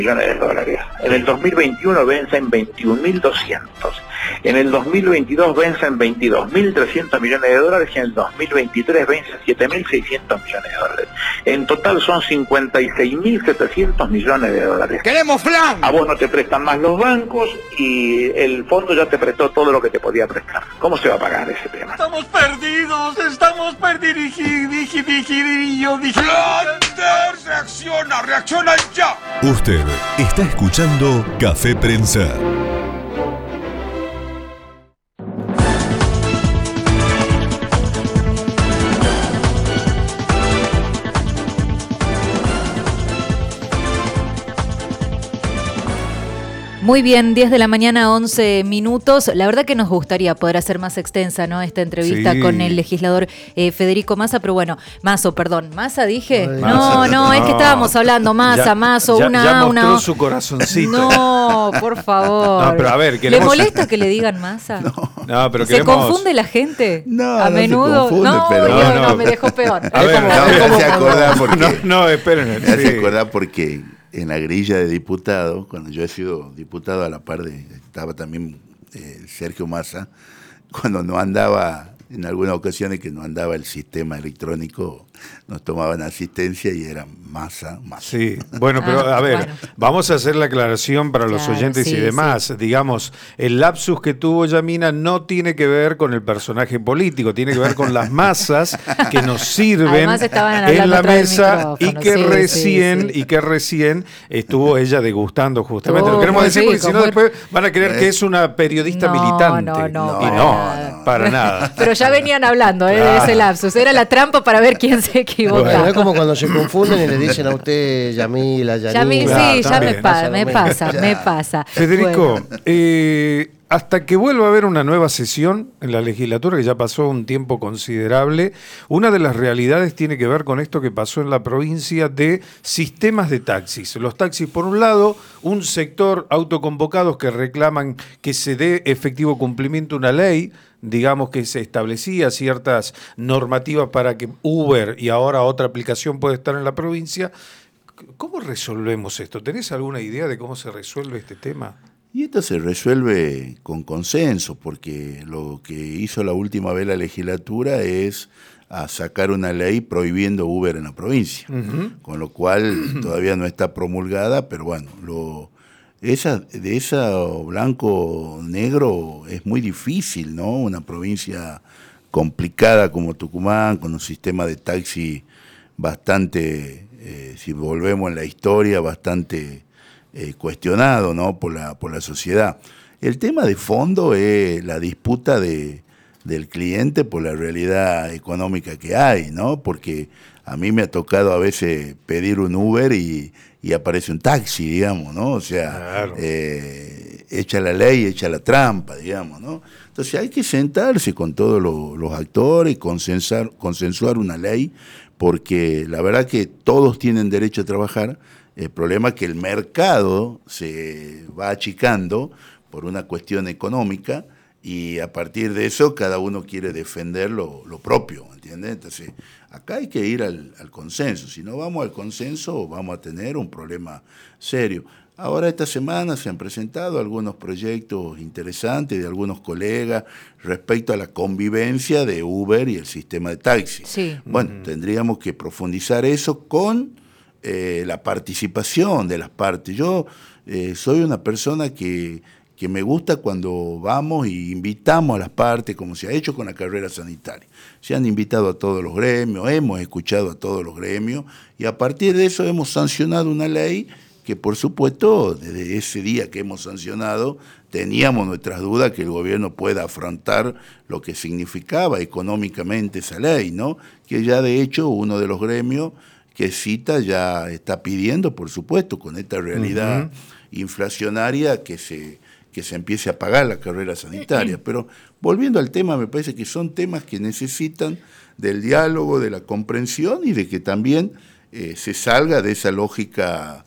millones de dólares. En el 2021 vence en 21.200. En el 2022 vence en 22.300 millones de dólares y en el 2023 vence en 7.600 millones de dólares. En total son 56.700 millones de dólares. ¡Queremos flan! A vos no te prestan más los bancos y el fondo ya te prestó todo lo que te podía prestar. ¿Cómo se va a pagar ese tema? Estamos perdidos, estamos perdidos. ¡Flanders! ¡Reacciona ya! Usted está escuchando Café Prensa. Muy bien, 10 de la mañana, 11 minutos. La verdad que nos gustaría poder hacer más extensa, ¿no?, esta entrevista con el legislador Federico Massa, pero bueno, Massa dije. No, es que estábamos hablando Massa, ya mostró su corazoncito. No, por favor. No, pero a ver, ¿Le molesta que le digan Massa? No, pero ¿Se confunde la gente? No, a menudo. No, me dejó peor. A ver, me hace acordar porque... esperen. Me hace acordar porque... En la grilla de diputados, cuando yo he sido diputado a la par estaba también Sergio Massa, cuando no andaba, en algunas ocasiones que no andaba el sistema electrónico, nos tomaban asistencia y era Massa. Sí, bueno, pero a ver, vamos a hacer la aclaración para los oyentes y demás. Sí. Digamos, el lapsus que tuvo Yamina no tiene que ver con el personaje político, tiene que ver con las masas que nos sirven en la mesa y que recién estuvo ella degustando justamente. Lo queremos decir porque si no después van a creer que es una periodista militante. No, para nada. Pero ya venían hablando de ese lapsus, era la trampa para ver quién se equivoca. Bueno, es como cuando se confunden y le dicen a usted Yamila, Yanina. Sí, ya me pasa. Federico, hasta que vuelva a haber una nueva sesión en la legislatura, que ya pasó un tiempo considerable, una de las realidades tiene que ver con esto que pasó en la provincia de sistemas de taxis. Los taxis, por un lado, un sector autoconvocados que reclaman que se dé efectivo cumplimiento a una ley, digamos que se establecía ciertas normativas para que Uber y ahora otra aplicación pueda estar en la provincia. ¿Cómo resolvemos esto? ¿Tenés alguna idea de cómo se resuelve este tema? Y esto se resuelve con consenso, porque lo que hizo la última vez la legislatura es a sacar una ley prohibiendo Uber en la provincia, con lo cual todavía no está promulgada, pero bueno, de esa blanco-negro es muy difícil, ¿no? Una provincia complicada como Tucumán, con un sistema de taxi bastante, si volvemos en la historia, bastante cuestionado, ¿no?, por la sociedad. El tema de fondo es la disputa del cliente por la realidad económica que hay, ¿no? Porque a mí me ha tocado a veces pedir un Uber y aparece un taxi, digamos, ¿no? O sea, claro. Echa la ley, echa la trampa, digamos, ¿no? Entonces hay que sentarse con todos los actores, consensuar una ley, porque la verdad que todos tienen derecho a trabajar. El problema es que el mercado se va achicando por una cuestión económica y a partir de eso cada uno quiere defender lo propio, ¿entiendes? Entonces acá hay que ir al consenso. Si no vamos al consenso vamos a tener un problema serio. Ahora esta semana se han presentado algunos proyectos interesantes de algunos colegas respecto a la convivencia de Uber y el sistema de taxi. Sí. Bueno, tendríamos que profundizar eso con la participación de las partes. Yo soy una persona que me gusta cuando vamos y invitamos a las partes, como se ha hecho con la carrera sanitaria. Se han invitado a todos los gremios, hemos escuchado a todos los gremios y a partir de eso hemos sancionado una ley que, por supuesto, desde ese día que hemos sancionado, teníamos nuestras dudas que el gobierno pueda afrontar lo que significaba económicamente esa ley, ¿no? Que ya de hecho uno de los gremios que cita ya está pidiendo, por supuesto, con esta realidad inflacionaria que se empiece a pagar la carrera sanitaria. Pero volviendo al tema, me parece que son temas que necesitan del diálogo, de la comprensión y de que también se salga de esa lógica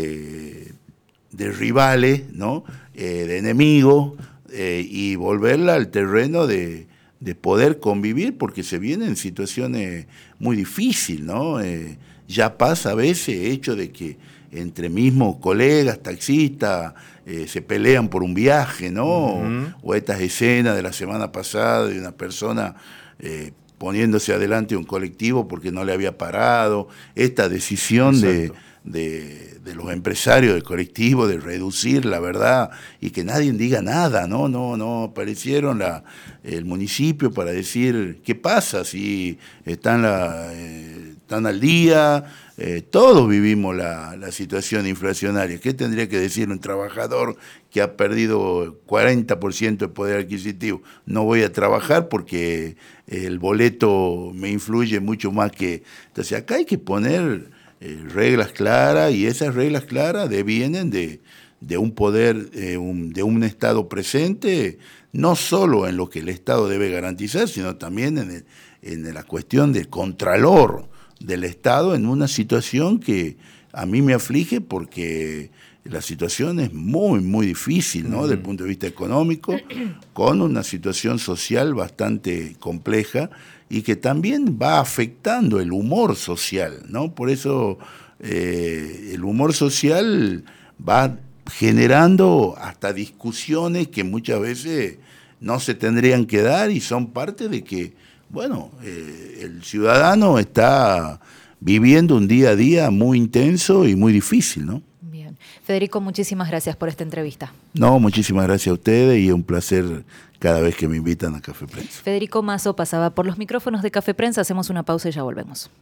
de rivales, ¿no? De enemigos, y volverla al terreno de poder convivir, porque se vienen situaciones muy difíciles, ¿no? Ya pasa a veces el hecho de que entre mismos colegas, taxistas, se pelean por un viaje, ¿no? O estas escenas de la semana pasada de una persona poniéndose adelante un colectivo porque no le había parado, esta decisión de los empresarios del colectivo de reducir la verdad y que nadie diga nada, no aparecieron el municipio para decir qué pasa si están al día. Todos vivimos la situación inflacionaria. ¿Qué tendría que decir un trabajador que ha perdido 40% de poder adquisitivo? No voy a trabajar porque el boleto me influye mucho más que... Entonces acá hay que poner reglas claras, y esas reglas claras devienen de un poder, de un Estado presente, no solo en lo que el Estado debe garantizar, sino también en la cuestión del contralor del Estado, en una situación que a mí me aflige porque la situación es muy, muy difícil, ¿no? Desde el punto de vista económico, con una situación social bastante compleja y que también va afectando el humor social, ¿no? Por eso el humor social va generando hasta discusiones que muchas veces no se tendrían que dar y son parte de que, bueno, el ciudadano está viviendo un día a día muy intenso y muy difícil, ¿no? Bien. Federico, muchísimas gracias por esta entrevista. No, muchísimas gracias a ustedes y es un placer cada vez que me invitan a Café Prensa. Federico Mazo pasaba por los micrófonos de Café Prensa. Hacemos una pausa y ya volvemos.